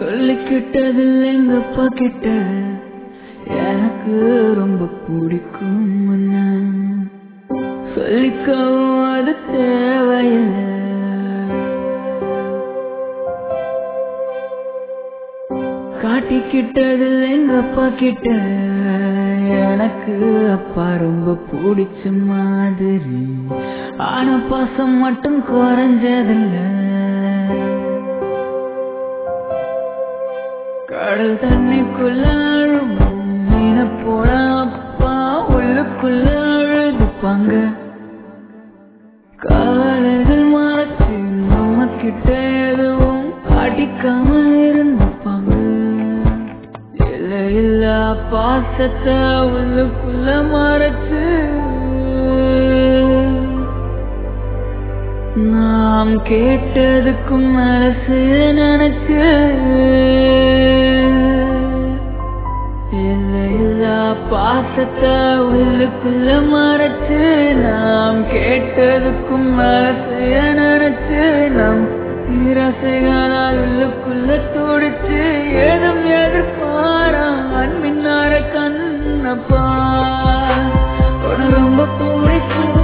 சொல்லிக்கிட்டதில்லை எங்க அப்பா கிட்ட எனக்கு ரொம்ப பிடிக்கும் சொல்லிக்கவும் அது தேவையில்லை காட்டிக்கிட்டதில்லை எங்க அப்பா கிட்ட எனக்கு அப்பா ரொம்ப பிடிச்ச மாதிரி ஆனா பாசம் மட்டும் குறைஞ்சதில்லை கடல் தண்ணிக்குள்ள மீன போல அப்பா உள்ளுக்குள்ள அழுதுப்பாங்க காலைகள் மறைச்சு நம்ம கிட்ட எதுவும் அடிக்காம இருந்துப்பாங்க இல்ல பாசத்தை உள்ளுக்குள்ள மறைச்சு நாம் கேட்டதுக்கும் மனசு நினைச்சு இல்ல பாசத்தை உள்ளுக்குள்ள மறைச்சு நாம் கேட்டதுக்கும் மனசு நினைச்சு நம் ரசைகளால் உள்ளுக்குள்ள துடிச்சு ஏதும் எதிர்பாரா அன்பின்னார கண்ணப்பா ரொம்ப பிடிக்கும்